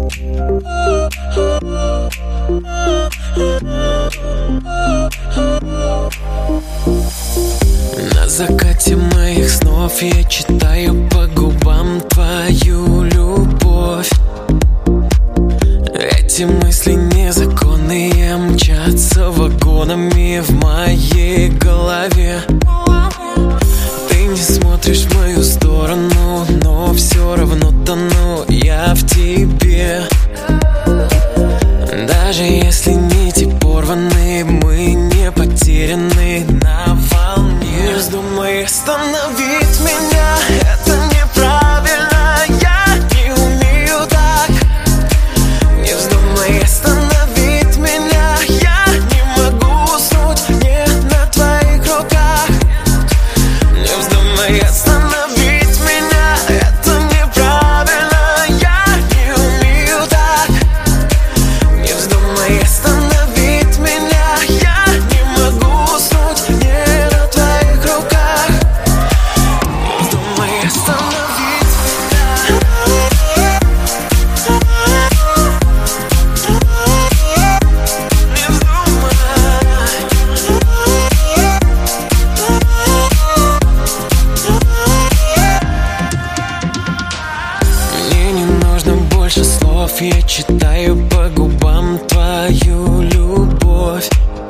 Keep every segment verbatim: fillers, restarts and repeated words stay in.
На закате моих снов я читаю по губам твою любовь. Эти мысли незаконные мчатся вагонами в моей голове. Ты не смотришь в мою сторону, но все равно тону я в тебе. Даже если нити порваны, мы не потеряны на волне. Не вздумай остановить меня, это неправильно, я не умею так. Не вздумай остановить меня, я не могу уснуть, не на твоих руках. Не вздумай остановить меня, это неправильно, я не умею так. Не вздумай остановить меня, я не могу уснуть, не на твоих руках. Не вздумай остановить меня. Не вздумай. Мне не нужно больше слов, я читаю по губам твою любовь.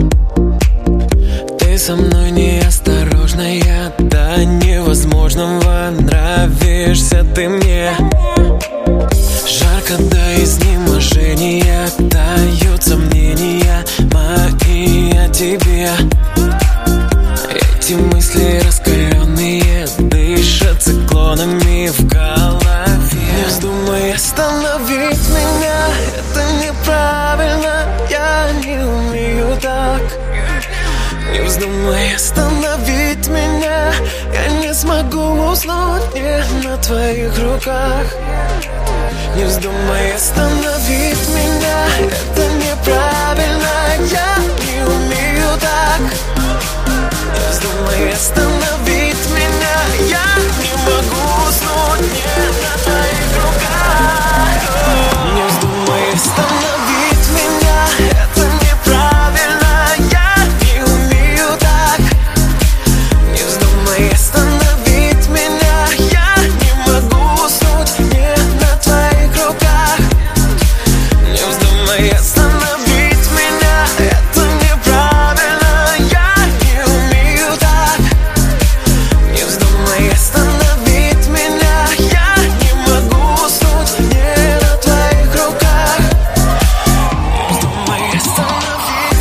Ты со мной неосторожная, до невозможного нравишься ты мне. Жарко до изнеможения, тают сомнения мои о тебе. Эти мысли раскаленные дышат циклонами в голове. Не вздумай остановить меня, это неправильно, я не умею так. Не вздумай остановить меня, я не смогу уснуть, не на твоих руках. Не вздумай остановить меня, это неправильно, я не умею так. Не вздумай остановить меня, я не могу уснуть, не на твоих руках. Не вздумай остановить меня, это неправильно, я не умею так. Не вздумай остановить меня, я не могу уснуть, не на твоих руках. Не вздумай остановить меня, это неправильно, я не умею так. Не вздумай остановить меня, я не могу уснуть, не на твоих руках. Не вздумай остановить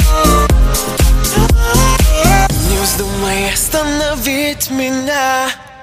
меня. Не вздумай остановить меня.